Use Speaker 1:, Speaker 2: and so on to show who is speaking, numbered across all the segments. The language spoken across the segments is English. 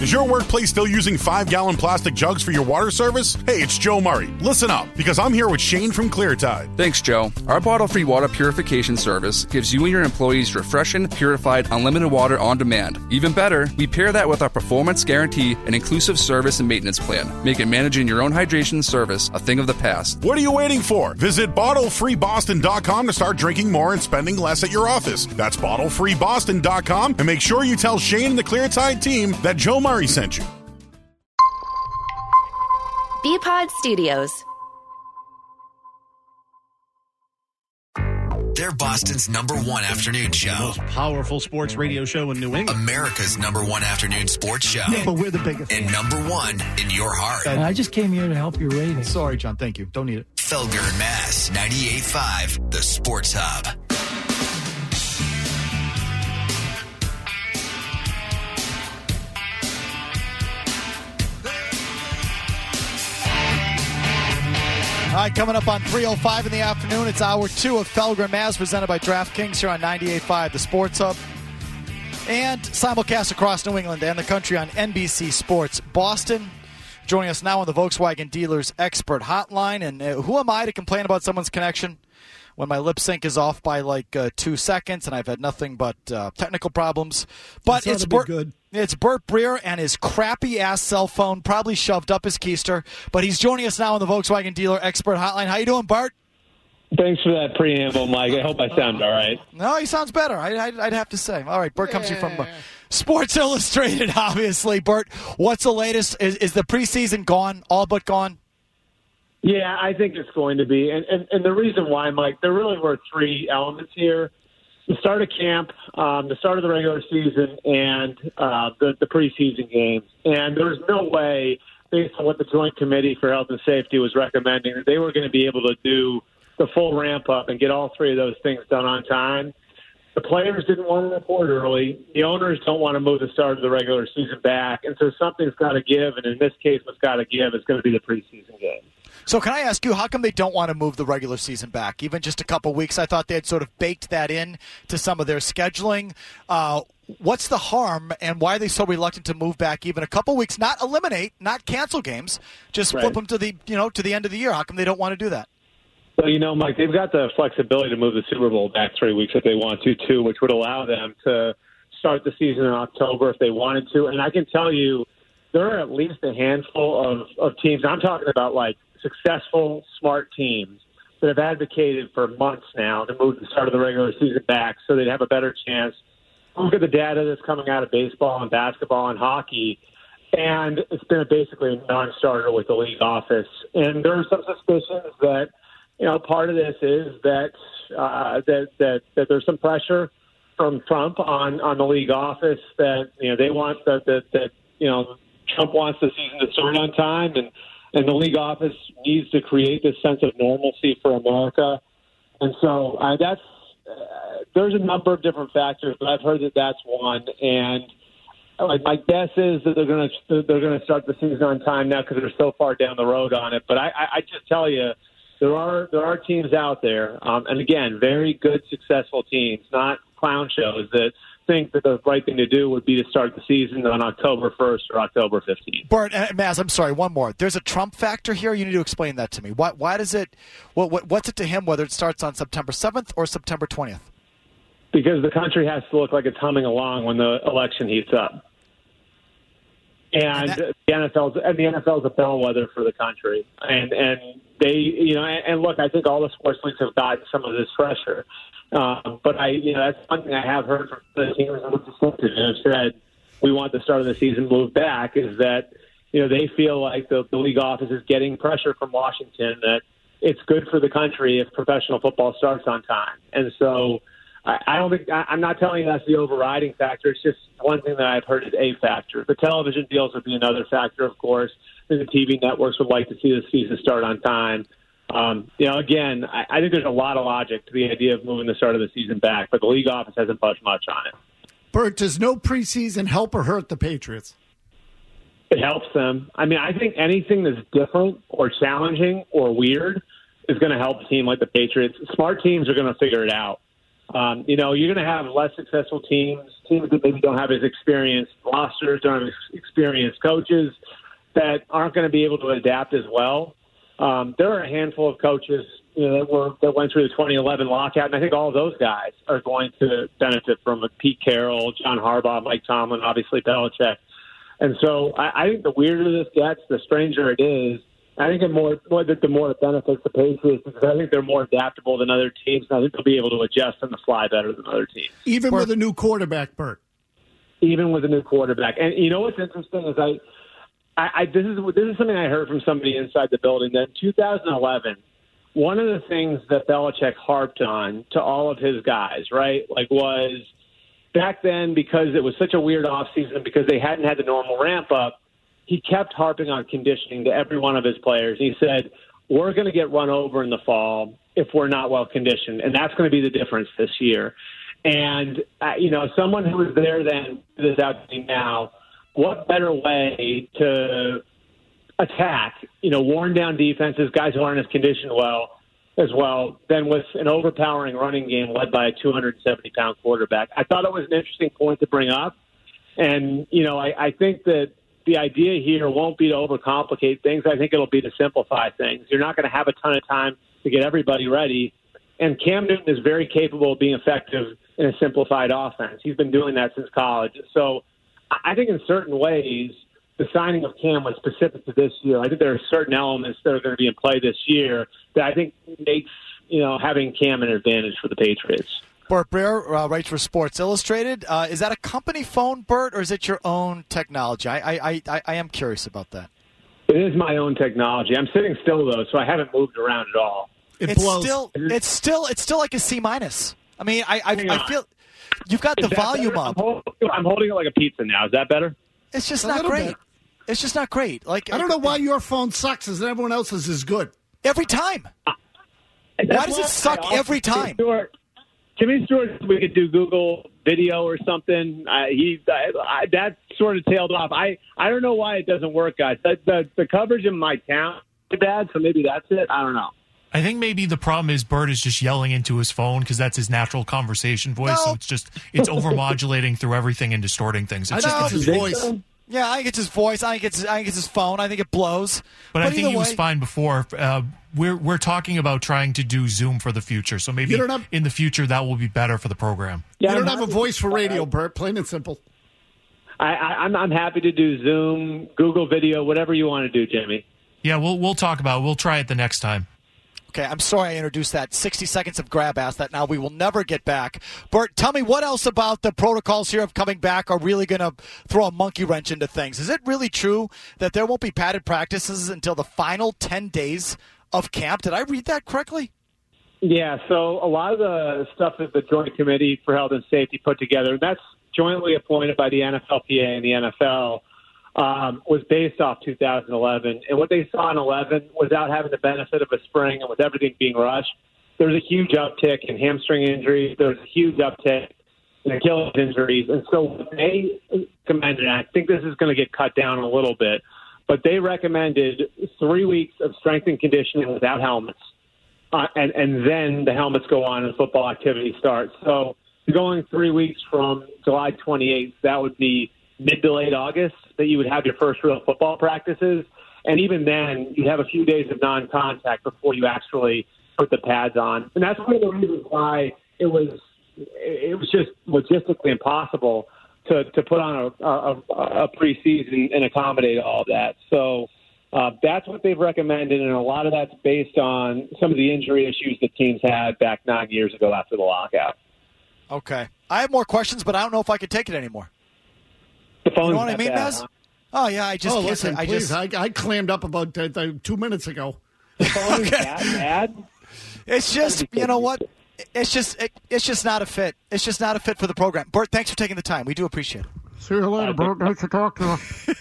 Speaker 1: Is your workplace still using 5-gallon plastic jugs for your water service? Hey, it's Joe Murray. Listen up, because I'm here with Shane from ClearTide.
Speaker 2: Thanks, Joe. Our bottle-free water purification service gives you and your employees refreshing, purified, unlimited water on demand. Even better, we pair that with our performance guarantee and inclusive service and maintenance plan, making managing your own hydration service a thing of the past.
Speaker 1: What are you waiting for? Visit BottleFreeBoston.com to start drinking more and spending less at your office. That's BottleFreeBoston.com, and make sure you tell Shane and the ClearTide team that Joe Murray sent you.
Speaker 3: BPod Studios.
Speaker 4: They're Boston's #1 afternoon show.
Speaker 5: Most powerful sports radio show in New England.
Speaker 4: America's #1 afternoon sports show.
Speaker 5: Yeah, but we're the biggest.
Speaker 4: And #1 in your heart.
Speaker 6: I just came here to help your ratings.
Speaker 5: Sorry, John. Thank you. Don't need it.
Speaker 4: Felger and Mass, 98.5, the Sports Hub.
Speaker 5: All right, coming up on 3:05 in the afternoon, it's hour 2 of Felger and Maz, presented by DraftKings here on 98.5, the Sports Hub, and simulcast across New England and the country on NBC Sports Boston. Joining us now on the Volkswagen Dealers Expert Hotline, and who am I to complain about someone's connection when my lip sync is off by like 2 seconds and I've had nothing but technical problems. But it's good. It's Bert Breer and his crappy-ass cell phone, probably shoved up his keister. But he's joining us now on the Volkswagen Dealer Expert Hotline. How you doing, Bert?
Speaker 7: Thanks for that preamble, Mike. I hope I sound all right.
Speaker 5: No, he sounds better, I'd have to say. All right, Bert comes to you from Sports Illustrated, obviously. Bert, what's the latest? Is the preseason gone, all but gone?
Speaker 7: Yeah, I think it's going to be. And the reason why, Mike, there really were 3 elements here. The start of camp, the start of the regular season, and the preseason games. And there was no way, based on what the Joint Committee for Health and Safety was recommending, that they were going to be able to do the full ramp-up and get all 3 of those things done on time. The players didn't want to report early. The owners don't want to move the start of the regular season back. And so something's got to give, and in this case what's got to give is going to be the preseason game.
Speaker 5: So can I ask you, how come they don't want to move the regular season back? Even just a couple weeks, I thought they had sort of baked that in to some of their scheduling. What's the harm, and why are they so reluctant to move back even a couple weeks? Not eliminate, not cancel games, just flip them to the to the end of the year. How come they don't want to do that?
Speaker 7: Well, Mike, they've got the flexibility to move the Super Bowl back 3 weeks if they want to, too, which would allow them to start the season in October if they wanted to. And I can tell you, there are at least a handful of teams. I'm talking about like successful, smart teams that have advocated for months now to move the start of the regular season back so they'd have a better chance. Look at the data that's coming out of baseball and basketball and hockey, and it's been basically a non-starter with the league office. And there are some suspicions that, part of this is that that there's some pressure from Trump on the league office that they want that Trump wants the season to start on time, and the league office needs to create this sense of normalcy for America. And so there's a number of different factors, but I've heard that that's one. And my guess is that they're going to start the season on time now because they're so far down the road on it. But I just tell you, there are teams out there, and again, very good, successful teams, not clown shows, that think that the right thing to do would be to start the season on October 1st or October 15th.
Speaker 5: Bert, Maz, I'm sorry, one more. There's a Trump factor here. You need to explain that to me. Why does it? What's it to him whether it starts on September 7th or September 20th?
Speaker 7: Because the country has to look like it's humming along when the election heats up. And the NFL's a bellwether for the country, and they and look, I think all the sports leagues have gotten some of this pressure, but that's one thing I have heard from the teams that have said we want the start of the season moved back is that they feel like the league office is getting pressure from Washington that it's good for the country if professional football starts on time, and so. I don't think I'm not telling you that's the overriding factor. It's just one thing that I've heard is a factor. The television deals would be another factor, of course. The TV networks would like to see the season start on time. Again, I think there's a lot of logic to the idea of moving the start of the season back, but the league office hasn't budged much on it.
Speaker 8: Bert, does no preseason help or hurt the Patriots?
Speaker 7: It helps them. I mean, I think anything that's different or challenging or weird is going to help a team like the Patriots. Smart teams are going to figure it out. You're going to have less successful teams that maybe don't have as experienced rosters, don't have experienced coaches that aren't going to be able to adapt as well. There are a handful of coaches that went through the 2011 lockout, and I think all of those guys are going to benefit from it. Pete Carroll, John Harbaugh, Mike Tomlin, obviously Belichick. And so I think the weirder this gets, the stranger it is. I think the more it benefits the Patriots, because I think they're more adaptable than other teams, and I think they'll be able to adjust on the fly better than other teams.
Speaker 8: Even with a new quarterback, Bert.
Speaker 7: Even with a new quarterback. And you know what's interesting is this is something I heard from somebody inside the building, that in 2011, one of the things that Belichick harped on to all of his guys, right, was back then, because it was such a weird offseason, because they hadn't had the normal ramp-up, he kept harping on conditioning to every one of his players. He said, we're going to get run over in the fall if we're not well-conditioned, and that's going to be the difference this year. And, someone who was there then is out to me now, what better way to attack, worn-down defenses, guys who aren't as conditioned as well, than with an overpowering running game led by a 270-pound quarterback. I thought it was an interesting point to bring up. And, I think that the idea here won't be to overcomplicate things. I think it'll be to simplify things. You're not going to have a ton of time to get everybody ready. And Cam Newton is very capable of being effective in a simplified offense. He's been doing that since college. So I think in certain ways, the signing of Cam was specific to this year. I think there are certain elements that are going to be in play this year that I think makes, having Cam an advantage for the Patriots.
Speaker 5: Bert Breer writes for Sports Illustrated. Is that a company phone, Bert, or is it your own technology? I am curious about that.
Speaker 7: It is my own technology. I'm sitting still, though, so I haven't moved around at all.
Speaker 5: It's still like a C-. I mean, I feel you've got the volume up.
Speaker 7: I'm holding it like a pizza now. Is that better?
Speaker 5: It's just not great. It's just not great. I
Speaker 8: don't know why your phone sucks and everyone else's is good.
Speaker 5: Every time. Why does it suck every time?
Speaker 7: Jimmy Stewart, we could do Google video or something. That sort of tailed off. I don't know why it doesn't work, guys. The coverage in my town is bad, so maybe that's it. I don't know.
Speaker 9: I think maybe the problem is Bert is just yelling into his phone because that's his natural conversation voice. No. So it's overmodulating through everything and distorting things. It's just
Speaker 8: his voice.
Speaker 5: Yeah, I think it's his voice. I think it's his phone. I think it blows.
Speaker 9: But I think he was fine before. We're talking about trying to do Zoom for the future. So maybe in the future that will be better for the program.
Speaker 8: Yeah, you don't have a voice for radio, Bert. Plain and simple.
Speaker 7: I'm happy to do Zoom, Google Video, whatever you want to do, Jimmy.
Speaker 9: Yeah, we'll talk about it. We'll try it the next time.
Speaker 5: Okay, I'm sorry I introduced that 60 seconds of grab ass that now we will never get back. Bert, tell me what else about the protocols here of coming back are really going to throw a monkey wrench into things. Is it really true that there won't be padded practices until the final 10 days of camp? Did I read that correctly?
Speaker 7: Yeah, so a lot of the stuff that the Joint Committee for Health and Safety put together, and that's jointly appointed by the NFLPA and the NFL, was based off 2011. And what they saw in 11, without having the benefit of a spring and with everything being rushed, there was a huge uptick in hamstring injuries. There was a huge uptick in Achilles injuries. And so what they recommended, and I think this is going to get cut down a little bit, but they recommended 3 weeks of strength and conditioning without helmets. And then the helmets go on and football activity starts. So going 3 weeks from July 28th, that would be mid to late August that you would have your first real football practices. And even then, you'd have a few days of non-contact before you actually put the pads on. And that's one of the reasons why it was just logistically impossible to put on a preseason and accommodate all of that. So that's what they've recommended, and a lot of that's based on some of the injury issues that teams had back 9 years ago after the lockout.
Speaker 5: Okay. I have more questions, but I don't know if I can take it anymore.
Speaker 7: The phone's
Speaker 5: you know what I mean, Maz? Oh, yeah, I just can't.
Speaker 8: Listen, please. I clammed up about 2 minutes ago.
Speaker 7: The phone is that bad?
Speaker 5: It's just, you know what? It's just not a fit. It's just not a fit for the program. Bert, thanks for taking the time. We do appreciate it.
Speaker 8: See you later, Bert. Nice to talk to you.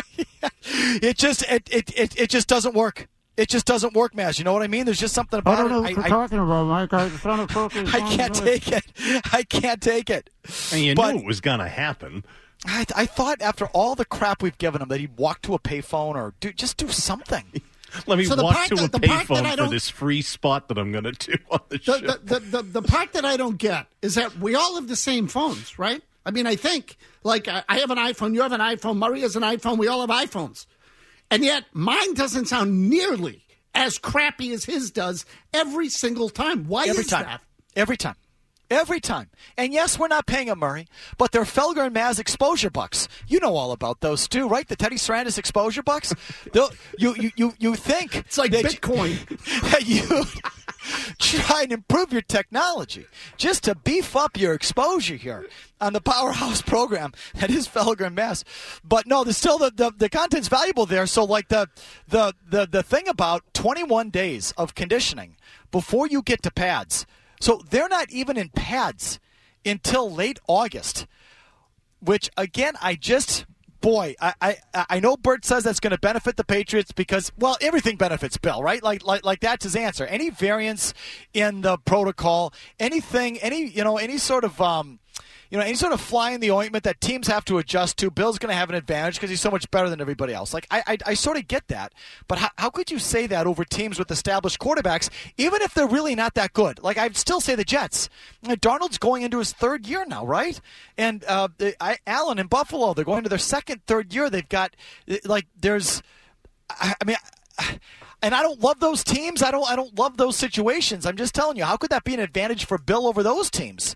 Speaker 5: It just doesn't work. It just doesn't work, Maz. You know what I mean? There's just something about it.
Speaker 8: I don't know what you're talking about, Mike.
Speaker 5: I can't take it. I can't take it.
Speaker 10: And you knew it was going to happen.
Speaker 5: I thought after all the crap we've given him that he'd walk to a payphone or just do something.
Speaker 10: Let me
Speaker 8: So the
Speaker 10: walk
Speaker 8: part
Speaker 10: to
Speaker 8: that-
Speaker 10: a
Speaker 8: the part that I
Speaker 10: payphone for
Speaker 8: don't-
Speaker 10: this free spot that I'm going to do on the show.
Speaker 8: The part that I don't get is that we all have the same phones, right? I mean, I think, like, I have an iPhone, you have an iPhone, Murray has an iPhone, we all have iPhones. And yet mine doesn't sound nearly as crappy as his does every single time. Why is that?
Speaker 5: Every time. Every time. And yes, we're not paying them, Murray, but they're Felger and Maz exposure bucks. You know all about those too, right? The Teddy Sarandis exposure bucks. You think
Speaker 8: It's like Bitcoin.
Speaker 5: That you try and improve your technology just to beef up your exposure here on the Powerhouse program that is Felger and Maz. But no, there's still the content's valuable there. So like the thing about 21 days of conditioning before you get to pads. So they're not even in pads until late August, which, again, I know Bert says that's going to benefit the Patriots because, well, everything benefits Bill, right? Like that's his answer. Any variance in the protocol, any sort of fly in the ointment that teams have to adjust to, Bill's going to have an advantage because he's so much better than everybody else. Like, I sort of get that. But how could you say that over teams with established quarterbacks, even if they're really not that good? Like, I'd still say the Jets. Darnold's going into his third year now, right? And Allen in Buffalo, they're going to their third year. They've got, and I don't love those teams. I don't love those situations. I'm just telling you, how could that be an advantage for Bill over those teams?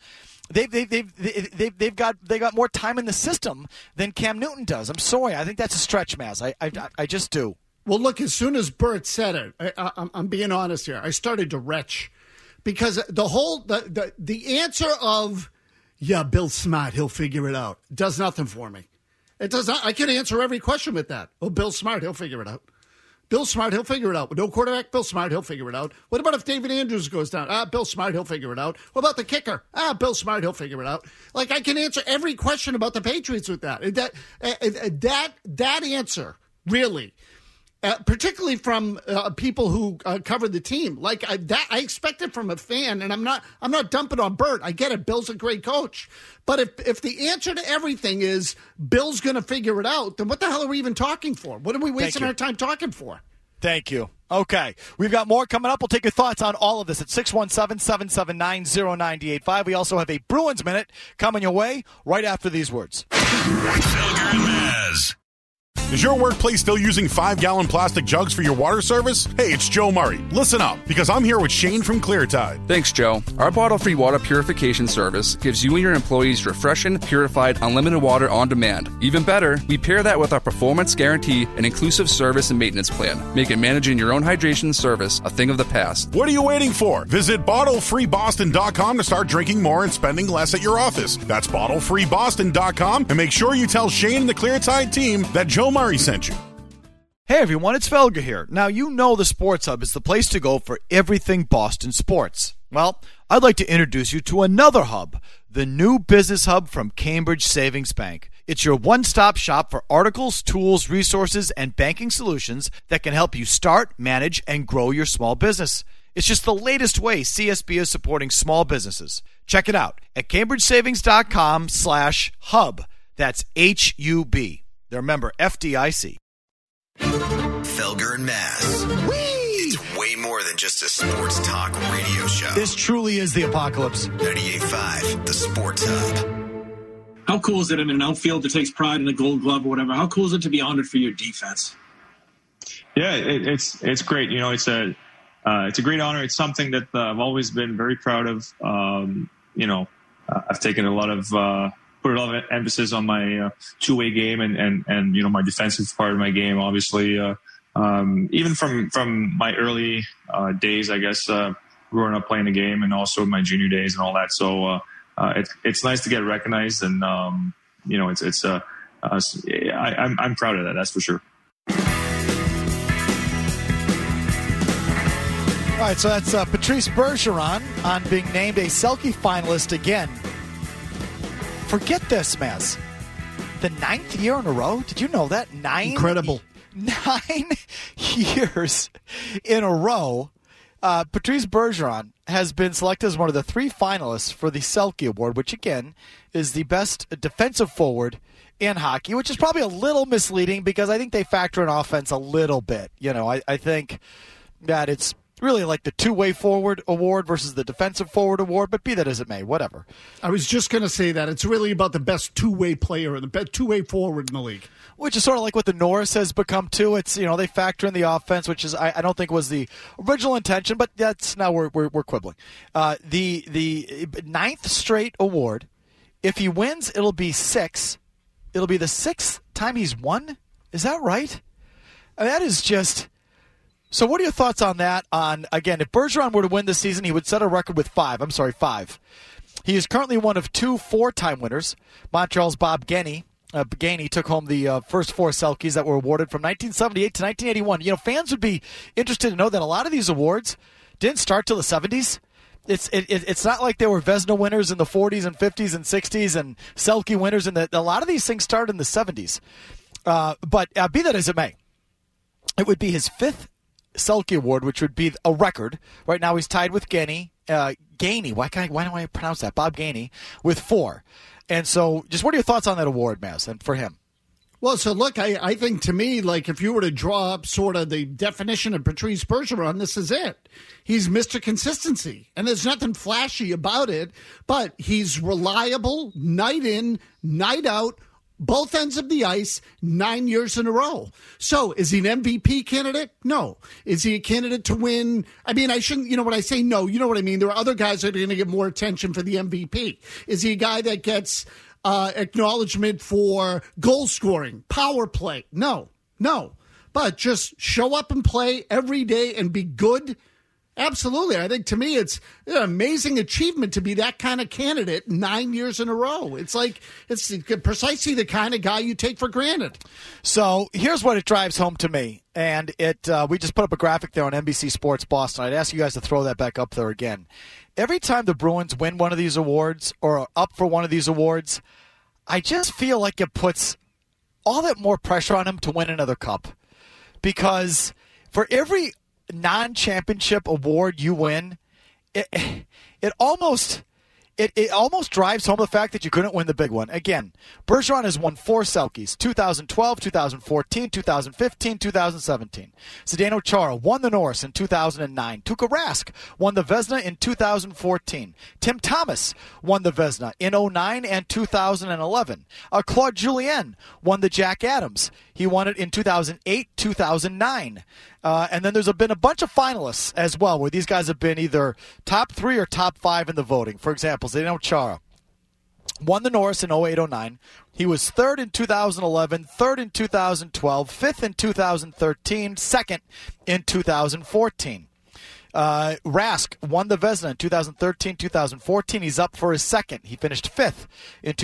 Speaker 5: They've got more time in the system than Cam Newton does. I'm sorry. I think that's a stretch, Maz. I just do.
Speaker 8: Well, look, as soon as Bert said it, I'm being honest here, I started to retch because the answer of, yeah, Bill's smart, he'll figure it out, does nothing for me. It does not. I can answer every question with that. Oh, Bill's smart, he'll figure it out. Bill Smart, he'll figure it out. With no quarterback, Bill Smart, he'll figure it out. What about if David Andrews goes down? Bill Smart, he'll figure it out. What about the kicker? Bill Smart, he'll figure it out. Like, I can answer every question about the Patriots with that. That answer, really, particularly from people who cover the team, like I expect it from a fan, and I'm not dumping on Bert. I get it. Bill's a great coach. But if the answer to everything is Bill's going to figure it out, then what the hell are we even talking for? What are we wasting our time talking for?
Speaker 5: Thank you. Okay. We've got more coming up. We'll take your thoughts on all of this at 617-779-0985. We also have a Bruins Minute coming your way right after these words.
Speaker 1: Felger and Maz. Is your workplace still using 5-gallon plastic jugs for your water service? Hey, it's Joe Murray. Listen up, because I'm here with Shane from Clear Tide.
Speaker 2: Thanks, Joe. Our bottle-free water purification service gives you and your employees refreshing, purified, unlimited water on demand. Even better, we pair that with our performance guarantee and inclusive service and maintenance plan, making managing your own hydration service a thing of the past.
Speaker 1: What are you waiting for? Visit BottleFreeBoston.com to start drinking more and spending less at your office. That's BottleFreeBoston.com, and make sure you tell Shane and the Clear Tide team that Joe Murray sent you.
Speaker 5: Hey everyone, it's Felger here. Now you know the Sports Hub is the place to go for everything Boston sports. Well, I'd like to introduce you to another hub, the new business hub from Cambridge Savings Bank. It's your one-stop shop for articles, tools, resources, and banking solutions that can help you start, manage, and grow your small business. It's just the latest way CSB is supporting small businesses. Check it out at CambridgeSavings.com/hub. That's HUB. They're a member FDIC.
Speaker 4: Felger and Maz. It's way more than just a sports talk radio show.
Speaker 5: This truly is the apocalypse.
Speaker 4: 98.5, the Sports Hub.
Speaker 11: How cool is it? I mean, an outfielder takes pride in a Gold Glove or whatever. How cool is it to be honored for your defense?
Speaker 12: Yeah, it's great. You know, it's a great honor. It's something that I've always been very proud of. I've taken a lot of put a lot of emphasis on my two-way game and you know, my defensive part of my game. Obviously, even from my early days, I guess, growing up playing the game, and also my junior days and all that. So it's nice to get recognized, and you know, I'm proud of that. That's for sure.
Speaker 5: All right, so that's Patrice Bergeron on being named a Selke finalist again. Forget this, Maz. The 9th year in a row? Did you know that?
Speaker 8: Incredible.
Speaker 5: 9 years in a row. Patrice Bergeron has been selected as one of the 3 finalists for the Selke Award, which, again, is the best defensive forward in hockey, which is probably a little misleading because I think they factor in offense a little bit. I think that it's really like the two-way forward award versus the defensive forward award, but be that as it may, whatever.
Speaker 8: I was just going to say that. It's really about the best two-way player, the best two-way forward in the league. Which
Speaker 5: is sort of like what the Norris has become, too. It's, they factor in the offense, which is I don't think was the original intention, but that's now we're quibbling. The ninth straight award, if he wins, it'll be 6. It'll be the 6th time he's won? Is that right? That is just... So what are your thoughts on that? Again, if Bergeron were to win this season, he would set a record with 5. He is currently one of 2 4-time winners. Montreal's Bob Gainey. Gainey took home the first 4 Selkes that were awarded from 1978 to 1981. Fans would be interested to know that a lot of these awards didn't start till the 70s. It's not like there were Vezina winners in the 40s and 50s and 60s and Selke winners a lot of these things started in the 70s. But be that as it may, it would be his 5th Selke Award, which would be a record. Right now he's tied with Gainey. Why don't I pronounce that? Bob Gainey with 4. And so just what are your thoughts on that award, Maz, and for him?
Speaker 8: Well, so look, I think to me, like if you were to draw up sort of the definition of Patrice Bergeron, this is it. He's Mr. Consistency, and there's nothing flashy about it, but he's reliable, night in, night out, both ends of the ice, 9 years in a row. So is he an MVP candidate? No. Is he a candidate to win? I mean, I shouldn't, when I say no, you know what I mean? There are other guys that are going to get more attention for the MVP. Is he a guy that gets acknowledgement for goal scoring, power play? No. But just show up and play every day and be good. Absolutely. I think to me it's an amazing achievement to be that kind of candidate 9 years in a row. It's precisely the kind of guy you take for granted.
Speaker 5: So here's what it drives home to me. And we just put up a graphic there on NBC Sports Boston. I'd ask you guys to throw that back up there again. Every time the Bruins win one of these awards or are up for one of these awards, I just feel like it puts all that more pressure on them to win another cup. Because for every non-championship award you win, it almost drives home the fact that you couldn't win the big one. Again, Bergeron has won 4 Selkes, 2012, 2014, 2015, 2017. Zdeno Chara won the Norris in 2009. Tuukka Rask won the Vezina in 2014. Tim Thomas won the Vezina in 2009 and 2011. Claude Julien won the Jack Adams. He won it in 2008, 2009. And then there's been a bunch of finalists as well, where these guys have been either top 3 or top 5 in the voting. For example, Zdeno Chara won the Norris in 2008-09. He was 3rd in 2011, 3rd in 2012, 5th in 2013, 2nd in 2014. Rask won the Vezina in 2013-2014. He's up for his 2nd. He finished 5th in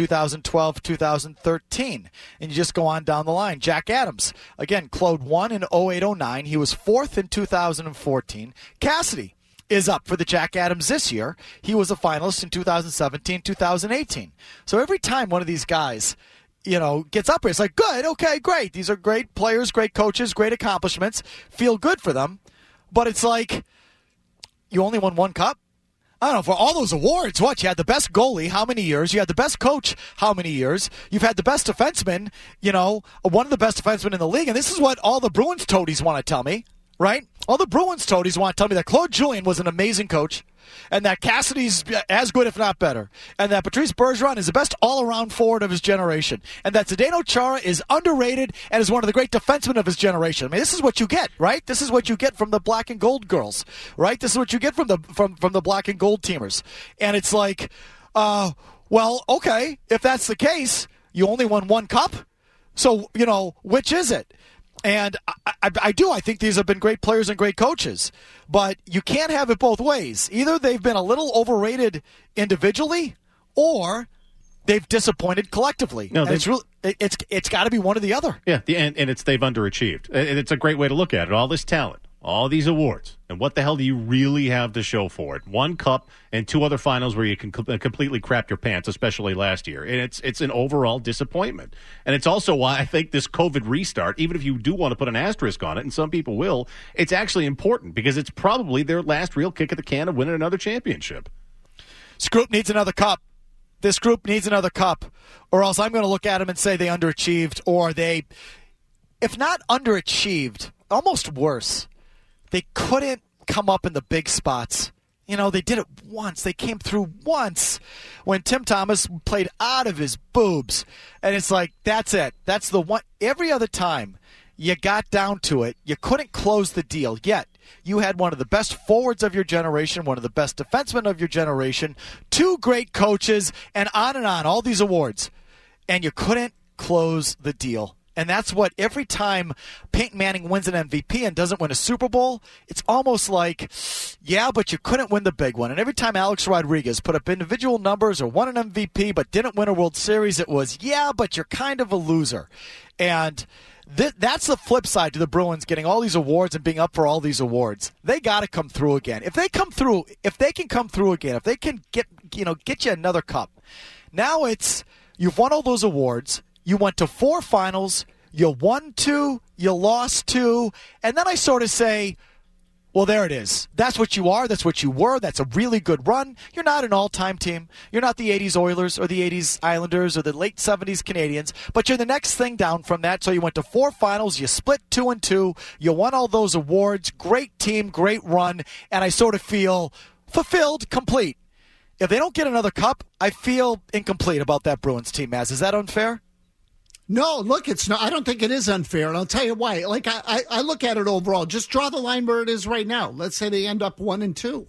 Speaker 5: 2012-2013. And you just go on down the line. Jack Adams, again, Claude won in 2008-09. He was 4th in 2014. Cassidy is up for the Jack Adams this year. He was a finalist in 2017-2018. So every time one of these guys gets up here, it's like, good, okay, great. These are great players, great coaches, great accomplishments. Feel good for them. But it's like, you only won 1 cup? I don't know, for all those awards, what? You had the best goalie, how many years? You had the best coach, how many years? You've had the best defenseman, one of the best defensemen in the league. And this is what all the Bruins toadies want to tell me, right? All the Bruins toadies want to tell me that Claude Julien was an amazing coach, and that Cassidy's as good, if not better, and that Patrice Bergeron is the best all-around forward of his generation, and that Zdeno Chara is underrated and is one of the great defensemen of his generation. I mean, this is what you get, right? This is what you get from the black and gold girls, right? This is what you get from the black and gold teamers. And it's like, well, okay, if that's the case, you only won 1 cup, so, which is it? And I think these have been great players and great coaches, but you can't have it both ways. Either they've been a little overrated individually, or they've disappointed collectively. No, it's got to be one or the other.
Speaker 10: Yeah, and it's they've underachieved. And it's a great way to look at it. All this talent, all these awards, and what the hell do you really have to show for it? 1 cup and 2 other finals where you can completely crap your pants, especially last year. And it's an overall disappointment. And it's also why I think this COVID restart, even if you do want to put an asterisk on it, and some people will, it's actually important because it's probably their last real kick at the can of winning another championship.
Speaker 5: Scoop needs another cup. this group needs another cup, or else I'm going to look at them and say they underachieved, or they, if not underachieved, almost worse, they couldn't come up in the big spots. You know, they did it once. They came through once when Tim Thomas played out of his boobs. And it's like, that's it. That's the one. Every other time you got down to it, you couldn't close the deal. Yet you had one of the best forwards of your generation, one of the best defensemen of your generation, 2 great coaches, and on, all these awards. And you couldn't close the deal. And that's what every time Peyton Manning wins an MVP and doesn't win a Super Bowl, it's almost like, yeah, but you couldn't win the big one. And every time Alex Rodriguez put up individual numbers or won an MVP but didn't win a World Series, it was, yeah, but you're kind of a loser. And that's the flip side to the Bruins getting all these awards and being up for all these awards. They got to come through again. If they can come through again, if they can get you another cup. Now it's, you've won all those awards. You went to 4 finals, you won 2, you lost 2, and then I sort of say, well, there it is. That's what you are. That's what you were. That's a really good run. You're not an all-time team. You're not the 80s Oilers or the 80s Islanders or the late 70s Canadians, but you're the next thing down from that. So you went to 4 finals, you split 2-2, you won all those awards, great team, great run, and I sort of feel fulfilled, complete. If they don't get another cup, I feel incomplete about that Bruins team, Maz. Is that unfair?
Speaker 8: No, look, it's not. I don't think it is unfair, and I'll tell you why. Like I look at it overall. Just draw the line where it is right now. Let's say they end up 1-2.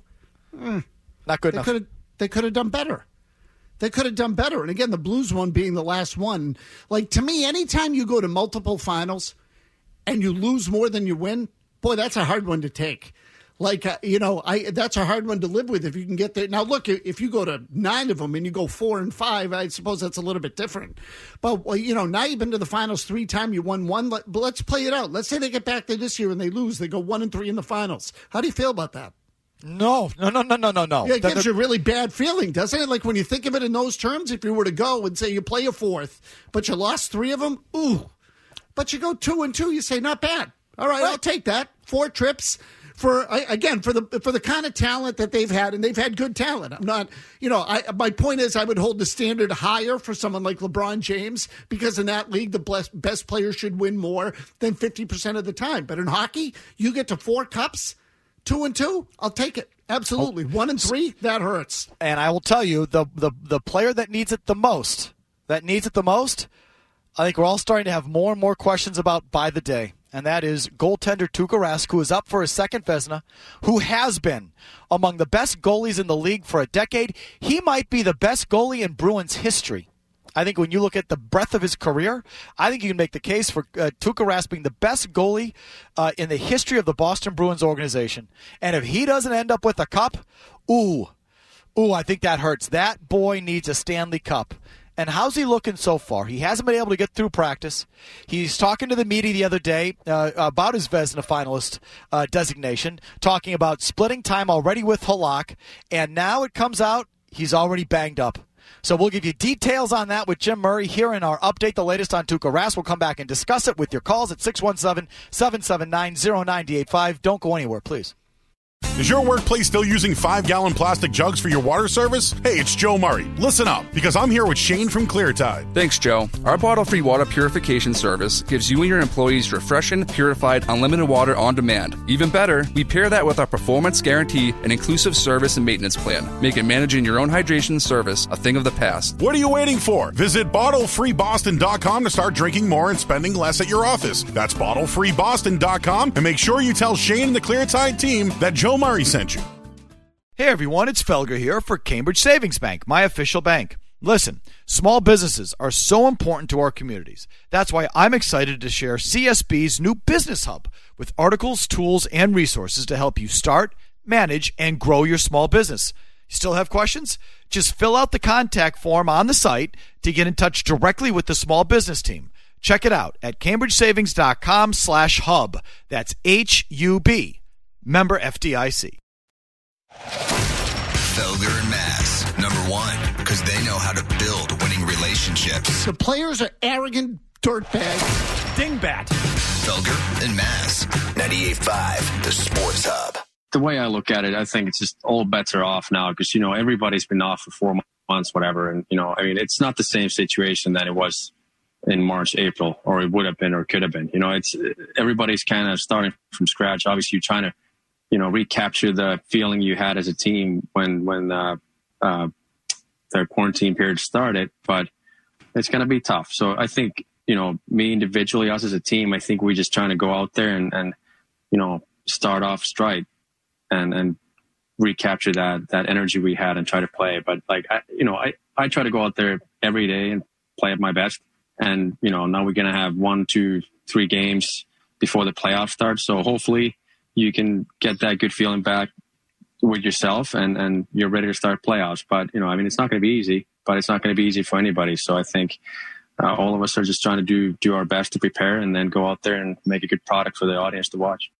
Speaker 5: Not good enough.
Speaker 8: They could have done better. They could have done better. And again, the Blues one being the last one. Like, to me, anytime you go to multiple finals and you lose more than you win, boy, that's a hard one to take. Like, that's a hard one to live with if you can get there. Now, look, if you go to 9 of them and you go 4-5, I suppose that's a little bit different. But, now you've been to the finals 3 times, you won 1. But let's play it out. Let's say they get back there this year and they lose. They go 1-3 in the finals. How do you feel about that?
Speaker 5: No.
Speaker 8: Yeah, it gives you a really bad feeling, doesn't it? Like, when you think of it in those terms, if you were to go and say you play a 4th, but you lost 3 of them, ooh. But you go 2-2, you say, not bad. All right, I'll take that. 4 trips. For the kind of talent that they've had, and they've had good talent. I'm not, my point is I would hold the standard higher for someone like LeBron James, because in that league, the best players should win more than 50% of the time. But in hockey, you get to 4 cups, 2-2, I'll take it. Absolutely. 1-3, that hurts.
Speaker 5: And I will tell you, the player that needs it the most, I think we're all starting to have more and more questions about by the day. And that is goaltender Tuukka Rask, who is up for his 2nd Vezina, who has been among the best goalies in the league for a decade. He might be the best goalie in Bruins history. I think when you look at the breadth of his career, I think you can make the case for Tuukka Rask being the best goalie in the history of the Boston Bruins organization. And if he doesn't end up with a cup, I think that hurts. That boy needs a Stanley Cup. And how's he looking so far? He hasn't been able to get through practice. He's talking to the media the other day about his Vezina finalist designation, talking about splitting time already with Halak, and now it comes out he's already banged up. So we'll give you details on that with Jim Murray here in our update, the latest on Tuukka Rask. We'll come back and discuss it with your calls at 617-779-0985. Don't go anywhere, please.
Speaker 1: Is your workplace still using 5-gallon plastic jugs for your water service? Hey, it's Joe Murray. Listen up, because I'm here with Shane from ClearTide.
Speaker 2: Thanks, Joe. Our bottle-free water purification service gives you and your employees refreshing, purified, unlimited water on demand. Even better, we pair that with our performance guarantee and inclusive service and maintenance plan, making managing your own hydration service a thing of the past.
Speaker 1: What are you waiting for? Visit BottleFreeBoston.com to start drinking more and spending less at your office. That's BottleFreeBoston.com, and make sure you tell Shane and the ClearTide team that Joe Murray sent you.
Speaker 13: Hey everyone, it's Felger here for Cambridge Savings Bank, my official bank. Listen, small businesses are so important to our communities. That's why I'm excited to share CSB's new Business Hub with articles, tools, and resources to help you start, manage, and grow your small business. You still have questions? Just fill out the contact form on the site to get in touch directly with the small business team. Check it out at cambridgesavings.com/hub. That's HUB. Member FDIC.
Speaker 4: Felger and Mass, number 1, because they know how to build winning relationships.
Speaker 8: The players are arrogant dirtbags.
Speaker 13: Dingbat.
Speaker 4: Felger and Mass, 98.5, the Sports Hub.
Speaker 14: The way I look at it, I think it's just all bets are off now because, everybody's been off for 4 months, whatever. And, it's not the same situation that it was in March, April, or it would have been or could have been. It's everybody's kind of starting from scratch. Obviously, you're trying to, recapture the feeling you had as a team when the quarantine period started, but it's going to be tough. So I think, me individually, us as a team, I think we're just trying to go out there and start off stride and recapture that energy we had and try to play. But I try to go out there every day and play at my best. And, now we're going to have 1, 2, 3 games before the playoffs start. So hopefully you can get that good feeling back with yourself and you're ready to start playoffs. But, it's not going to be easy, but it's not going to be easy for anybody. So I think all of us are just trying to do our best to prepare and then go out there and make a good product for the audience to watch.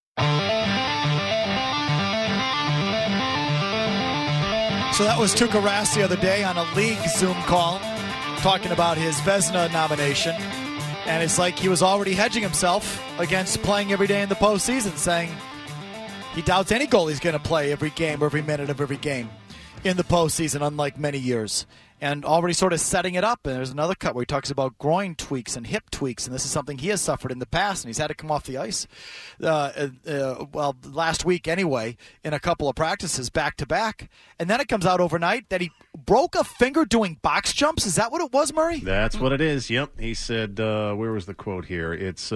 Speaker 5: So that was Tuukka Rask the other day on a league Zoom call talking about his Vezina nomination. And it's like he was already hedging himself against playing every day in the postseason, saying he doubts any goalie's going to play every game or every minute of every game in the postseason, unlike many years. And already sort of setting it up. And there's another cut where he talks about groin tweaks and hip tweaks. And this is something he has suffered in the past. And he's had to come off the ice, last week anyway, in a couple of practices back-to-back. And then it comes out overnight that he broke a finger doing box jumps. Is that what it was, Murray?
Speaker 10: That's what it is, yep. He said, where was the quote here? It's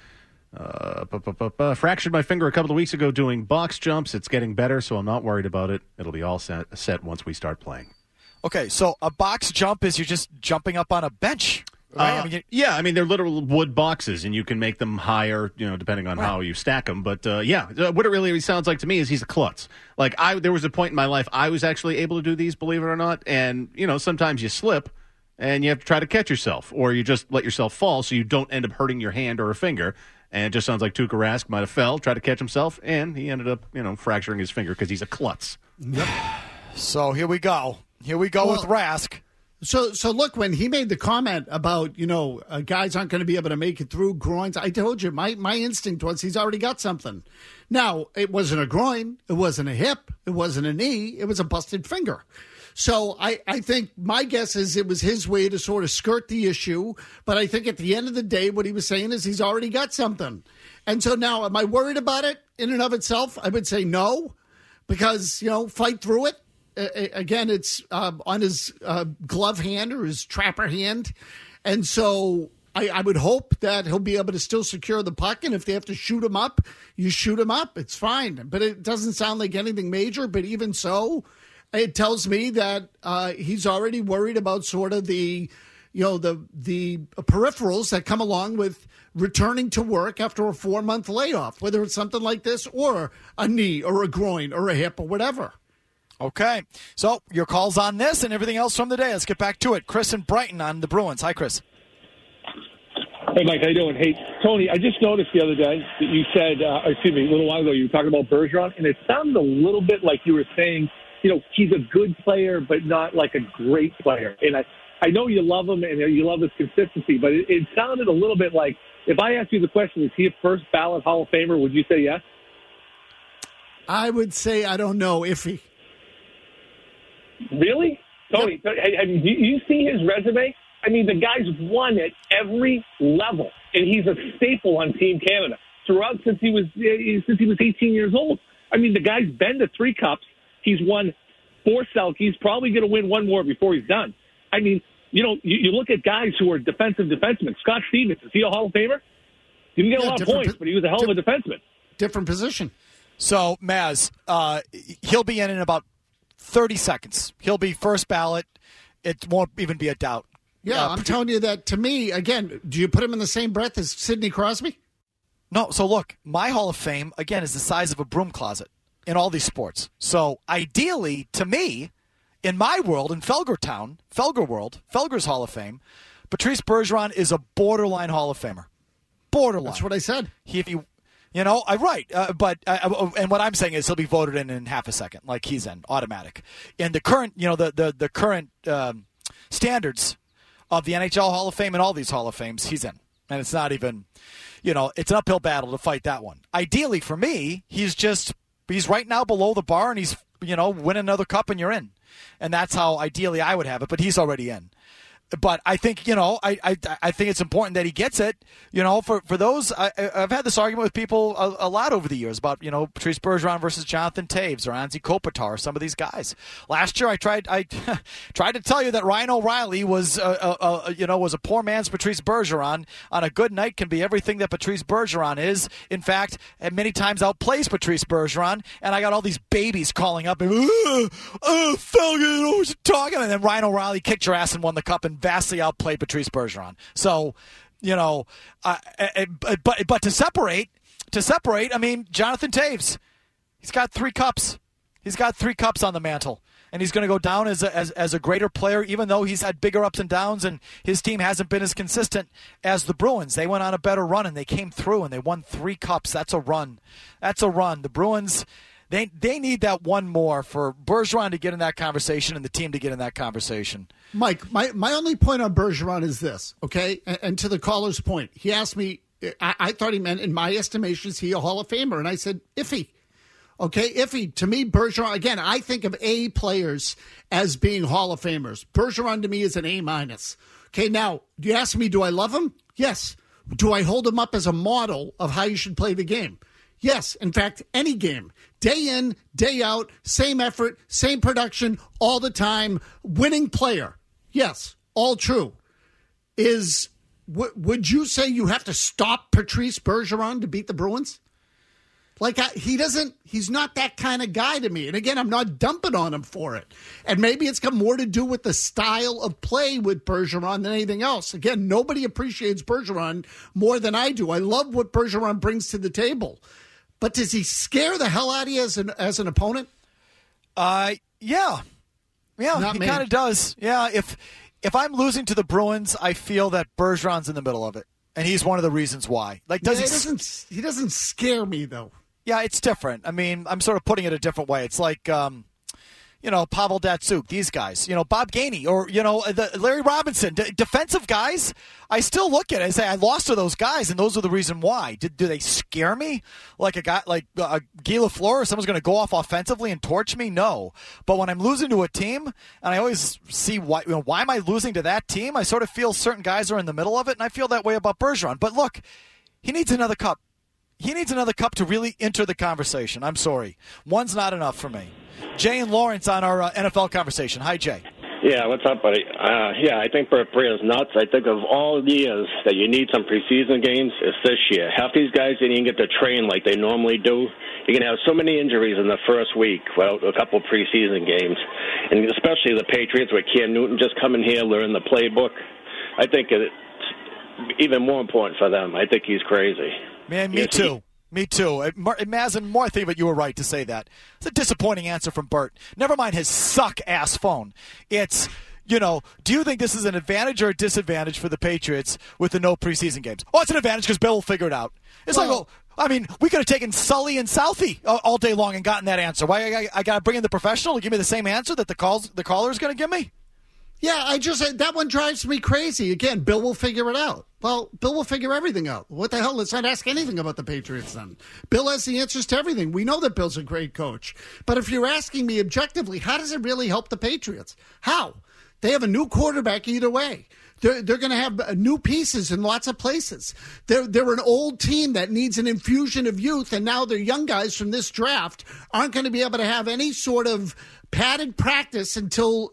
Speaker 10: fractured my finger a couple of weeks ago doing box jumps. It's getting better, so I'm not worried about it. It'll be all set once we start playing.
Speaker 5: Okay, so a box jump is you're just jumping up on a bench, right?
Speaker 10: They're literal wood boxes, and you can make them higher, depending on how you stack them. But, what it really sounds like to me is he's a klutz. Like, there was a point in my life I was actually able to do these, believe it or not, and, sometimes you slip, and you have to try to catch yourself, or you just let yourself fall so you don't end up hurting your hand or a finger. And it just sounds like Tuukka Rask might have fell, tried to catch himself, and he ended up, fracturing his finger because he's a klutz.
Speaker 8: Yep.
Speaker 5: So here we go. With Rask.
Speaker 8: So look, when he made the comment about, guys aren't going to be able to make it through groins, I told you, my instinct was he's already got something. Now, it wasn't a groin, it wasn't a hip, it wasn't a knee, it was a busted finger. So I think my guess is it was his way to sort of skirt the issue. But I think at the end of the day, what he was saying is he's already got something. And so now, am I worried about it in and of itself? I would say no, because, fight through it. Again, it's on his glove hand or his trapper hand. And so I would hope that he'll be able to still secure the puck. And if they have to shoot him up, you shoot him up. It's fine. But it doesn't sound like anything major. But even so, it tells me that he's already worried about sort of the peripherals that come along with returning to work after a 4-month layoff, whether it's something like this or a knee or a groin or a hip or whatever.
Speaker 5: Okay, so your calls on this and everything else from the day. Let's get back to it. Chris in Brighton on the Bruins. Hi, Chris.
Speaker 15: Hey, Mike. How you doing? Hey, Tony, I just noticed the other day that you said, a little while ago, you were talking about Bergeron, and it sounded a little bit like you were saying, he's a good player, but not like a great player. And I know you love him and you love his consistency, but it sounded a little bit like, if I asked you the question, is he a first ballot Hall of Famer, would you say yes?
Speaker 8: I would say, I don't know, iffy.
Speaker 15: Really? Tony, yep. Have you seen his resume? I mean, the guy's won at every level, and he's a staple on Team Canada throughout since he was 18 years old. I mean, the guy's been to 3 cups. He's won 4 Selkies, probably going to win 1 more before he's done. I mean, you look at guys who are defensemen. Scott Stevens, is he a Hall of Famer? He didn't get a lot of points, but he was a hell of a defenseman.
Speaker 8: Different position.
Speaker 5: So, Maz, he'll be in about 30 seconds. He'll be first ballot. It won't even be a doubt.
Speaker 8: Yeah, I'm telling you that, to me, again, do you put him in the same breath as Sidney Crosby?
Speaker 5: No. So, look, my Hall of Fame, again, is the size of a broom closet in all these sports. So, ideally, to me, in my world, in Felger world, Felger's Hall of Fame, Patrice Bergeron is a borderline Hall of Famer. Borderline.
Speaker 8: That's what I said.
Speaker 5: I'm right. And what I'm saying is he'll be voted in half a second, like he's in, automatic. In the current, the current standards of the NHL Hall of Fame and all these Hall of Fames, he's in. And it's not even, it's an uphill battle to fight that one. Ideally for me, he's right now below the bar, and he's win another cup and you're in. And that's how ideally I would have it, but he's already in. But I think, I think it's important that he gets it. For those, I've had this argument with people a lot over the years about, Patrice Bergeron versus Jonathan Toews or Anze Kopitar, some of these guys. Last year, I tried to tell you that Ryan O'Reilly was a poor man's Patrice Bergeron. On a good night, can be everything that Patrice Bergeron is. In fact, and many times outplays Patrice Bergeron. And I got all these babies calling up and, Felger, what you talking? And then Ryan O'Reilly kicked your ass and won the cup and vastly outplayed Patrice Bergeron. So, but to separate, I mean, Jonathan Toews, he's got 3 cups. He's got 3 cups on the mantle, and he's going to go down as a greater player, even though he's had bigger ups and downs, and his team hasn't been as consistent as the Bruins. They went on a better run, and they came through, and they won 3 cups. That's a run. The Bruins, they need that one more for Bergeron to get in that conversation and the team to get in that conversation.
Speaker 8: Mike, my only point on Bergeron is this, okay? And to the caller's point, he asked me, I thought he meant, in my estimation, is he a Hall of Famer? And I said, iffy. Okay, iffy. To me, Bergeron, again, I think of A players as being Hall of Famers. Bergeron to me is an A-. Okay, now, you ask me, do I love him? Yes. Do I hold him up as a model of how you should play the game? Yes. In fact, any game. Day in, day out, same effort, same production, all the time, winning player. Yes, all true. Would you say you have to stop Patrice Bergeron to beat the Bruins? He's not that kind of guy to me. And again, I'm not dumping on him for it. And maybe it's got more to do with the style of play with Bergeron than anything else. Again, nobody appreciates Bergeron more than I do. I love what Bergeron brings to the table. But does he scare the hell out of you as an opponent?
Speaker 5: Yeah, he kind of does. Yeah, if I'm losing to the Bruins, I feel that Bergeron's in the middle of it, and he's one of the reasons why. He
Speaker 8: doesn't scare me though.
Speaker 5: Yeah, it's different. I mean, I'm sort of putting it a different way. It's like, Pavel Datsyuk, these guys, Bob Gainey, or, Larry Robinson, defensive guys. I still look at it and say, I lost to those guys, and those are the reason why. Do they scare me? Like a guy like Guy Lafleur, someone's going to go off offensively and torch me? No. But when I'm losing to a team, and I always see why am I losing to that team? I sort of feel certain guys are in the middle of it, and I feel that way about Bergeron. But look, he needs another cup. He needs another cup to really enter the conversation. I'm sorry. One's not enough for me. Jay and Lawrence on our NFL conversation. Hi, Jay.
Speaker 16: Yeah, what's up, buddy? I think Bert Brea's nuts. I think of all the years that you need some preseason games, it's this year. Half these guys didn't even get to train like they normally do. You're going to have so many injuries in the first week without a couple preseason games, and especially the Patriots with Cam Newton just coming here, learning the playbook. I think it's even more important for them. I think he's crazy.
Speaker 5: Man, me too. Me too. Mazin, more I think, but you were right to say that. It's a disappointing answer from Bert. Never mind his suck-ass phone. It's, do you think this is an advantage or a disadvantage for the Patriots with the no preseason games? Oh, it's an advantage because Bill will figure it out. It's we could have taken Sully and Southie all day long and gotten that answer. Why I got to bring in the professional to give me the same answer that the caller is going to give me?
Speaker 8: Yeah, that one drives me crazy. Again, Bill will figure it out. Well, Bill will figure everything out. What the hell? Let's not ask anything about the Patriots then. Bill has the answers to everything. We know that Bill's a great coach. But if you're asking me objectively, how does it really help the Patriots? How? They have a new quarterback either way. They're going to have new pieces in lots of places. They're an old team that needs an infusion of youth, and now their young guys from this draft aren't going to be able to have any sort of padded practice until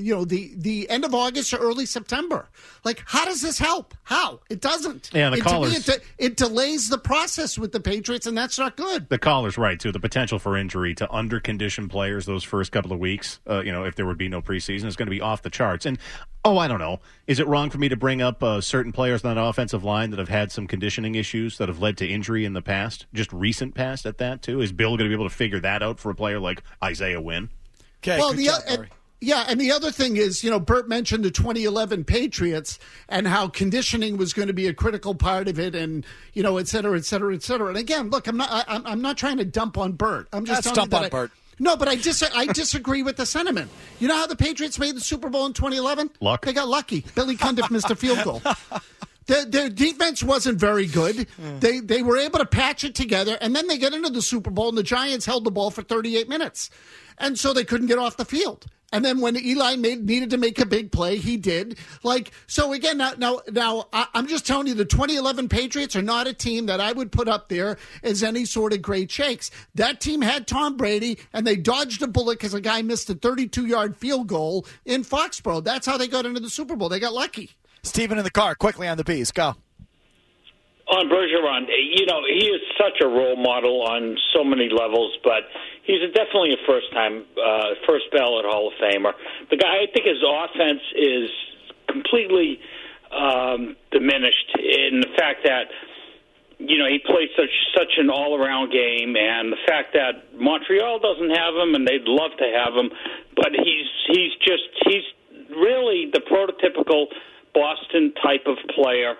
Speaker 8: the end of August or early September. How does this help? How? It doesn't.
Speaker 10: Yeah,
Speaker 8: it delays the process with the Patriots, and that's not good.
Speaker 10: The caller's right too. The potential for injury to under-conditioned players those first couple of weeks, if there would be no preseason, is going to be off the charts. And I don't know. Is it wrong for me to bring up certain players on that offensive line that have had some conditioning issues that have led to injury in the past, just recent past at that too? Is Bill going to be able to figure that out for a player like Isaiah Wynn?
Speaker 5: Okay,
Speaker 8: well, and the other thing is, Bert mentioned the 2011 Patriots and how conditioning was going to be a critical part of it, and et cetera, et cetera, et cetera. And again, look, I'm not trying to dump on Bert. I'm just telling you that
Speaker 5: Bert.
Speaker 8: No, but I disagree with the sentiment. You know how the Patriots made the Super Bowl in 2011?
Speaker 10: Luck.
Speaker 8: They got lucky. Billy Cundiff missed a field goal. Their defense wasn't very good. They were able to patch it together, and then they get into the Super Bowl, and the Giants held the ball for 38 minutes. And so they couldn't get off the field. And then when Eli needed to make a big play, he did. So again, now, I'm just telling you, the 2011 Patriots are not a team that I would put up there as any sort of great shakes. That team had Tom Brady, and they dodged a bullet because a guy missed a 32-yard field goal in Foxborough. That's how they got into the Super Bowl. They got lucky.
Speaker 5: Steven in the car, quickly on the Bees. Go.
Speaker 17: On Bergeron, he is such a role model on so many levels, but he's definitely a first ballot Hall of Famer. The guy, I think his offense is completely diminished in the fact that, he plays such an all-around game, and the fact that Montreal doesn't have him, and they'd love to have him, but he's really the prototypical Boston type of player.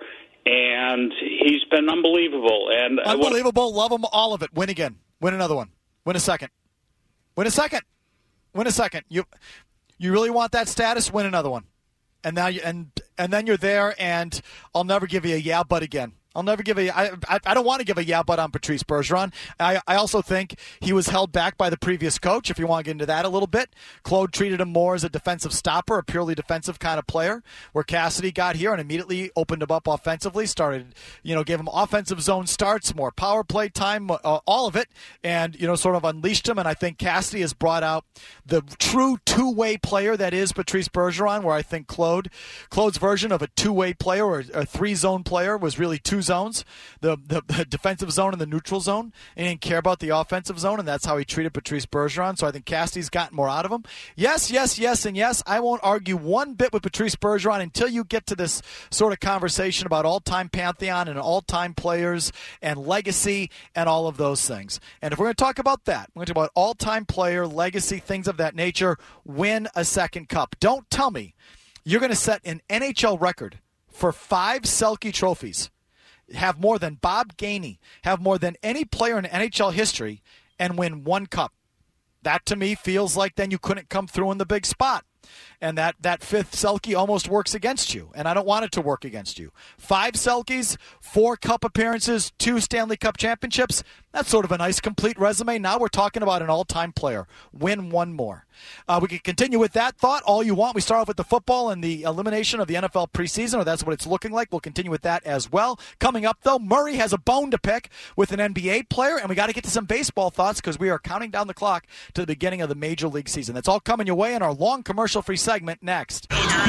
Speaker 17: And he's been unbelievable.
Speaker 5: Unbelievable. Love him, all of it. Win again. Win another one. Win a second. Win a second. Win a second. You really want that status? Win another one. And now and then you're there. And I'll never give you a yeah, but again. I'll never give I don't want to give a yeah, but on Patrice Bergeron. I also think he was held back by the previous coach, if you want to get into that a little bit. Claude treated him more as a defensive stopper, a purely defensive kind of player, where Cassidy got here and immediately opened him up offensively, started, gave him offensive zone starts, more power play time, all of it, and, sort of unleashed him. And I think Cassidy has brought out the true two-way player that is Patrice Bergeron, where I think Claude's version of a two-way player or a three-zone player was really two zones, the defensive zone and the neutral zone. He didn't care about the offensive zone, and that's how he treated Patrice Bergeron. So I think Cassidy's gotten more out of him. Yes, and yes. I won't argue one bit with Patrice Bergeron until you get to this sort of conversation about all-time pantheon and all-time players and legacy and all of those things. And if we're going to talk about that, we're going to talk about all-time player, legacy, things of that nature, win a second cup. Don't tell me you're going to set an NHL record for 5 Selke trophies, have more than Bob Gainey, have more than any player in NHL history, and win 1 cup. That, to me, feels like then you couldn't come through in the big spot. And that 5th Selke almost works against you, and I don't want it to work against you. 5 Selkes, 4 cup appearances, 2 Stanley Cup championships. That's sort of a nice complete resume. Now we're talking about an all-time player. Win 1 more. We can continue with that thought all you want. We start off with the football and the elimination of the NFL preseason, or that's what it's looking like. We'll continue with that as well. Coming up, though, Murray has a bone to pick with an NBA player, and we got to get to some baseball thoughts because we are counting down the clock to the beginning of the Major League season. That's all coming your way in our long commercial-free segment next.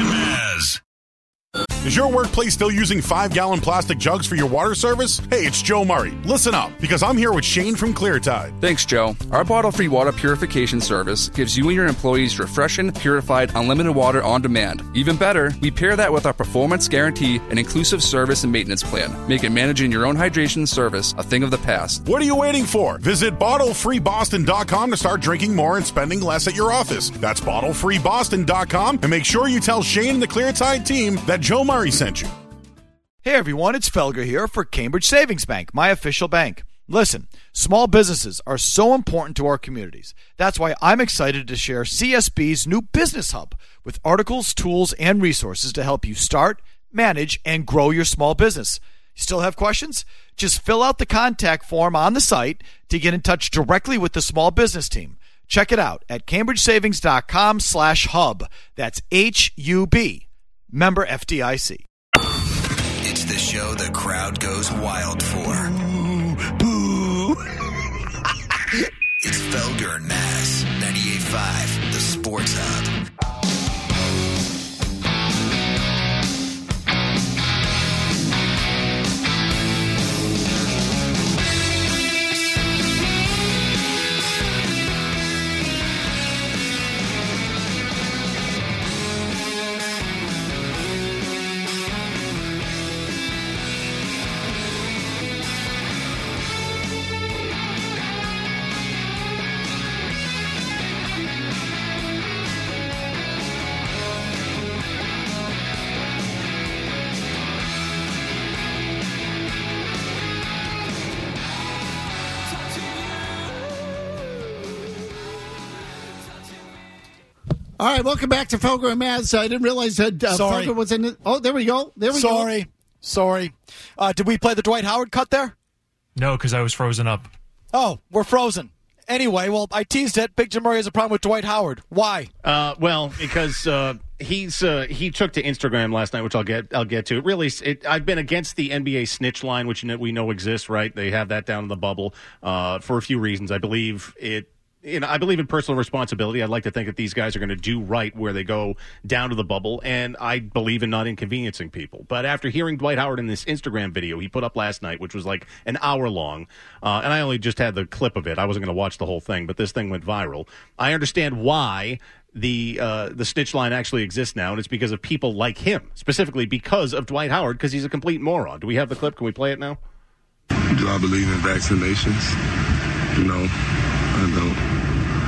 Speaker 1: Is your workplace still using 5-gallon plastic jugs for your water service? Hey, it's Joe Murray. Listen up, because I'm here with Shane from ClearTide.
Speaker 2: Thanks, Joe. Our bottle-free water purification service gives you and your employees refreshing, purified, unlimited water on demand. Even better, we pair that with our performance guarantee and inclusive service and maintenance plan, making managing your own hydration service a thing of the past.
Speaker 1: What are you waiting for? Visit BottleFreeBoston.com to start drinking more and spending less at your office. That's BottleFreeBoston.com, and make sure you tell Shane and the ClearTide team that Joe Murray sent you.
Speaker 13: Hey everyone, it's Felger here for Cambridge Savings Bank, my official bank. Listen, small businesses are so important to our communities. That's why I'm excited to share CSB's new Business Hub with articles, tools, and resources to help you start, manage, and grow your small business. You still have questions? Just fill out the contact form on the site to get in touch directly with the small business team. Check it out at cambridgesavings.com/hub. That's HUB. Member FDIC.
Speaker 4: It's the show the crowd goes wild for.
Speaker 13: Boo.
Speaker 4: It's Felger and Mass, 98.5, the Sports Hub.
Speaker 8: All right, welcome back to Felger and Maz. I didn't realize that Felger was in it. Oh, there we go.
Speaker 5: Sorry. Did we play the Dwight Howard cut there?
Speaker 9: No, because I was frozen up.
Speaker 5: Oh, we're frozen. Anyway, well, I teased it. Big Jim Murray has a problem with Dwight Howard. Why?
Speaker 10: Well, because he took to Instagram last night, which I'll get to. Really, I've been against the NBA snitch line, which we know exists, right? They have that down in the bubble for a few reasons. I believe it. I believe in personal responsibility. I'd like to think that these guys are going to do right where they go down to the bubble, and I believe in not inconveniencing people. But after hearing Dwight Howard in this Instagram video he put up last night, which was like an hour long, and I only just had the clip of it. I wasn't going to watch the whole thing, but this thing went viral. I understand why the snitch line actually exists now, and it's because of people like him, specifically because of Dwight Howard, because he's a complete moron. Do we have the clip? Can we play it now?
Speaker 18: Do I believe in vaccinations? No, I don't.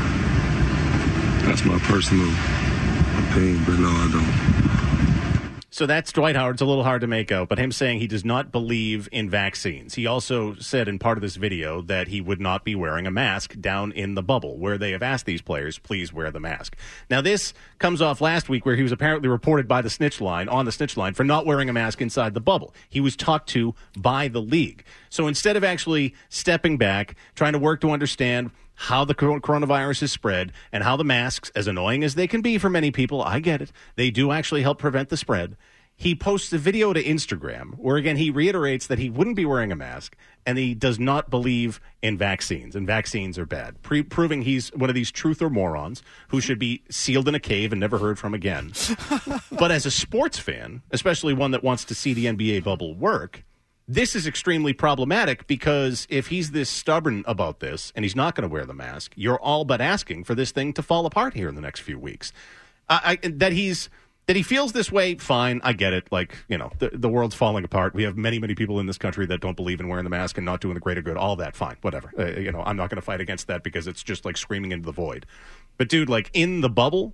Speaker 18: That's my personal opinion, but no, I don't.
Speaker 10: So that's Dwight Howard. It's a little hard to make out, but him saying he does not believe in vaccines. He also said in part of this video that he would not be wearing a mask down in the bubble, where they have asked these players, please wear the mask. Now, this comes off last week where he was apparently reported by the snitch line, on the snitch line, for not wearing a mask inside the bubble. He was talked to by the league. So instead of actually stepping back, trying to work to understand how the coronavirus is spread and how the masks, as annoying as they can be for many people, I get it, they do actually help prevent the spread. He posts a video to Instagram where, again, he reiterates that he wouldn't be wearing a mask and he does not believe in vaccines, and vaccines are bad, proving he's one of these truther morons who should be sealed in a cave and never heard from again. But as a sports fan, especially one that wants to see the NBA bubble work, this is extremely problematic, because if he's this stubborn about this and he's not going to wear the mask, you're all but asking for this thing to fall apart here in the next few weeks. That he feels this way, fine, I get it. Like, the world's falling apart. We have many, many people in this country that don't believe in wearing the mask and not doing the greater good. All that, fine, whatever. I'm not going to fight against that because it's just like screaming into the void. But, dude, like in the bubble,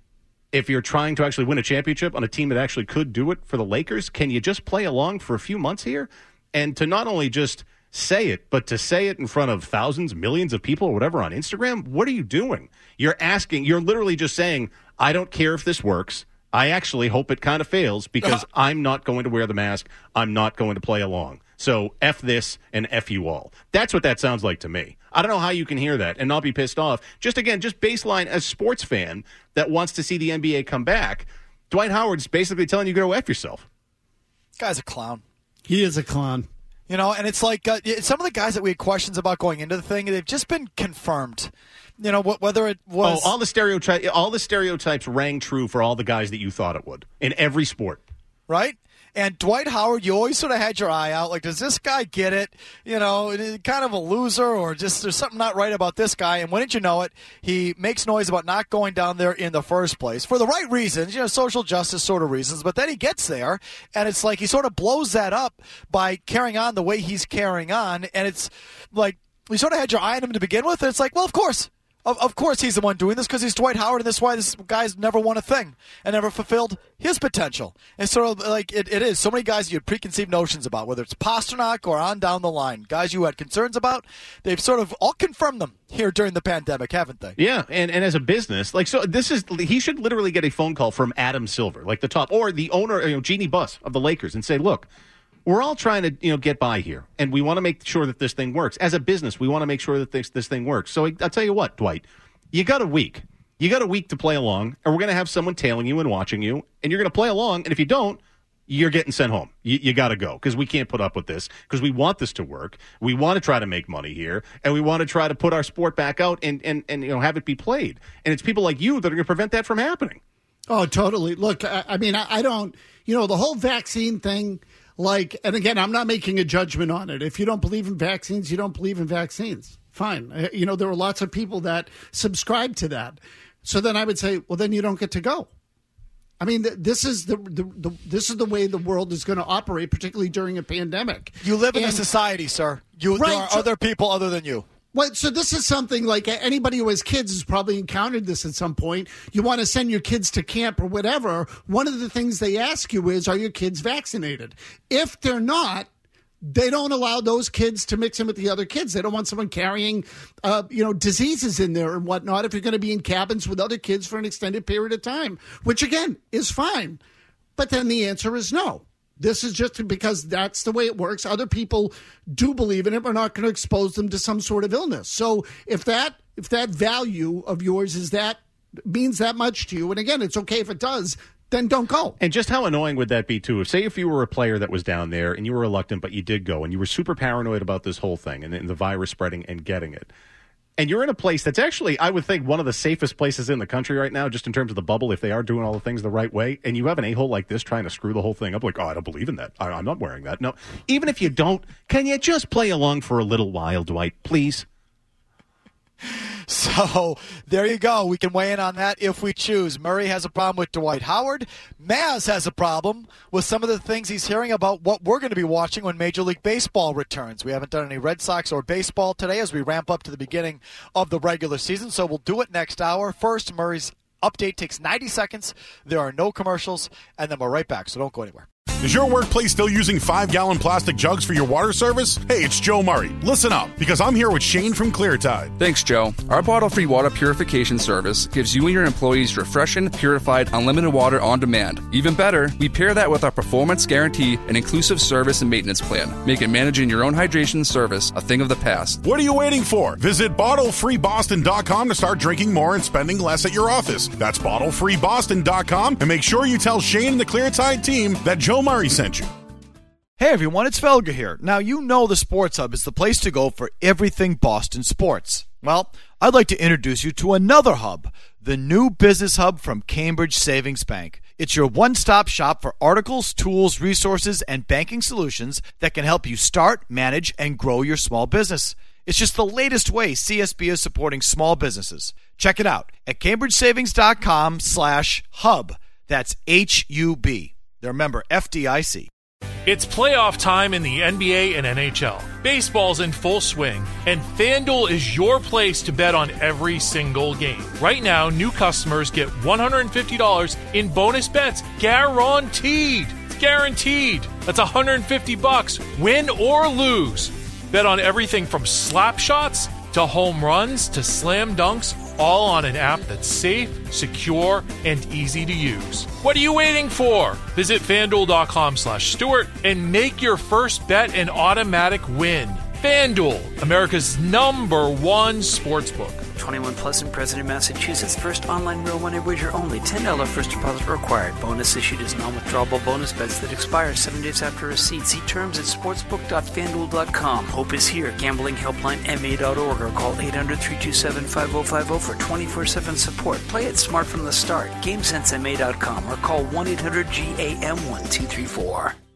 Speaker 10: if you're trying to actually win a championship on a team that actually could do it for the Lakers, can you just play along for a few months here? And to not only just say it, but to say it in front of thousands, millions of people or whatever on Instagram, what are you doing? You're literally just saying, I don't care if this works. I actually hope it kind of fails because I'm not going to wear the mask. I'm not going to play along. So F this and F you all. That's what that sounds like to me. I don't know how you can hear that and not be pissed off. Just baseline, as a sports fan that wants to see the NBA come back, Dwight Howard's basically telling you to go F yourself.
Speaker 5: Guy's a clown.
Speaker 8: He is a clown.
Speaker 5: And it's like some of the guys that we had questions about going into the thing, they've just been confirmed. Whether it was...
Speaker 10: all the stereotypes rang true for all the guys that you thought it would in every sport.
Speaker 5: Right? And Dwight Howard, you always sort of had your eye out. Like, does this guy get it? Kind of a loser, or just there's something not right about this guy. And wouldn't you know it, he makes noise about not going down there in the first place for the right reasons, social justice sort of reasons. But then he gets there, and it's like he sort of blows that up by carrying on the way he's carrying on. And it's like we sort of had your eye on him to begin with. And it's like, well, of course. Of course he's the one doing this because he's Dwight Howard, and that's why this guy's never won a thing and never fulfilled his potential. And sort of like it is. So many guys you had preconceived notions about, whether it's Pasternak or on down the line, guys you had concerns about, they've sort of all confirmed them here during the pandemic, haven't they?
Speaker 10: Yeah, and as a business, he should literally get a phone call from Adam Silver, like the top, or the owner, Jeannie Buss of the Lakers, and say, look, we're all trying to, get by here, and we want to make sure that this thing works. As a business, we want to make sure that this thing works. So I'll tell you what, Dwight, you got a week. You got a week to play along, and we're going to have someone tailing you and watching you, and you're going to play along, and if you don't, you're getting sent home. You got to go, because we can't put up with this, because we want this to work. We want to try to make money here, and we want to try to put our sport back out and have it be played. And it's people like you that are going to prevent that from happening.
Speaker 8: Oh, totally. Look, I don't, the whole vaccine thing, and again, I'm not making a judgment on it. If you don't believe in vaccines, you don't believe in vaccines. Fine. There are lots of people that subscribe to that. So then I would say, well, then you don't get to go. I mean, this is the way the world is going to operate, particularly during a pandemic.
Speaker 5: You live in a society, sir. There are other people other than you.
Speaker 8: Well, so this is something like anybody who has kids has probably encountered this at some point. You want to send your kids to camp or whatever. One of the things they ask you is, are your kids vaccinated? If they're not, they don't allow those kids to mix in with the other kids. They don't want someone carrying, diseases in there and whatnot if you're going to be in cabins with other kids for an extended period of time, which, again, is fine. But then the answer is no. This is just because that's the way it works. Other people do believe in it. We're not going to expose them to some sort of illness. So if that value of yours means that much to you, and again, it's okay if it does, then don't go.
Speaker 10: And just how annoying would that be, too? Say if you were a player that was down there and you were reluctant, but you did go, and you were super paranoid about this whole thing and the virus spreading and getting it. And you're in a place that's actually, I would think, one of the safest places in the country right now, just in terms of the bubble, if they are doing all the things the right way. And you have an a-hole like this trying to screw the whole thing up. Like, oh, I don't believe in that. I'm not wearing that. No. Even if you don't, can you just play along for a little while, Dwight, please?
Speaker 5: So there you go. We can weigh in on that if we choose. Murray has a problem with Dwight Howard. Maz has a problem with some of the things he's hearing about what we're going to be watching when Major League Baseball returns. We haven't done any Red Sox or baseball today as we ramp up to the beginning of the regular season, so we'll do it next hour. First, Murray's update takes 90 seconds. There are no commercials, and then we're right back, so don't go anywhere.
Speaker 1: Is your workplace still using 5-gallon plastic jugs for your water service? Hey, it's Joe Murray. Listen up, because I'm here with Shane from Clear Tide.
Speaker 2: Thanks, Joe. Our bottle-free water purification service gives you and your employees refreshing, purified, unlimited water on demand. Even better, we pair that with our performance guarantee and inclusive service and maintenance plan, making managing your own hydration service a thing of the past.
Speaker 1: What are you waiting for? Visit BottleFreeBoston.com to start drinking more and spending less at your office. That's BottleFreeBoston.com, and make sure you tell Shane and the Clear Tide team that Joe Murray sent you.
Speaker 13: Hey everyone, it's Felger here. Now you know the Sports Hub is the place to go for everything Boston sports. Well, I'd like to introduce you to another hub, the new business hub from Cambridge Savings Bank. It's your one-stop shop for articles, tools, resources, and banking solutions that can help you start, manage, and grow your small business. It's just the latest way CSB is supporting small businesses. Check it out at cambridgesavings.com/hub. That's HUB. They're member FDIC.
Speaker 9: It's playoff time in the NBA and NHL. Baseball's in full swing, and FanDuel is your place to bet on every single game. Right now, new customers get $150 in bonus bets guaranteed. It's guaranteed. That's $150, win or lose. Bet on everything from slap shots to home runs to slam dunks, all on an app that's safe, secure, and easy to use. What are you waiting for? Visit FanDuel.com/Stewart and make your first bet an automatic win. FanDuel, America's #1 sportsbook.
Speaker 19: 21 plus and present in Massachusetts. First online real money wager only. $10 first deposit required. Bonus issued as non-withdrawable bonus bets that expire 7 days after receipt. See terms at sportsbook.fanduel.com. Hope is here. Gambling helpline MA.org or call 800-327-5050 for 24/7 support. Play it smart from the start. GameSenseMA.com or call 1-800-GAM-1234.